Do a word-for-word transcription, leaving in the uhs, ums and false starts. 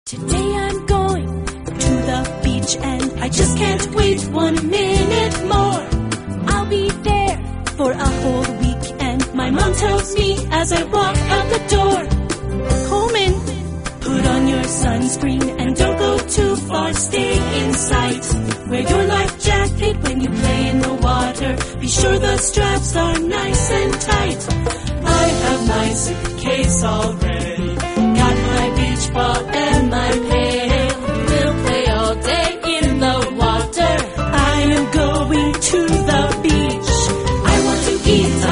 Today I'm going to the beach and I just can't wait one minute more. I'll be there for a whole week and my mom tells me as I walk out the door, Coleman, put on your sunscreen and don't go too far, stay in sight. Wear your life jacket when you play in the water, be sure the straps are nice and tight. I have my suitcase all ready.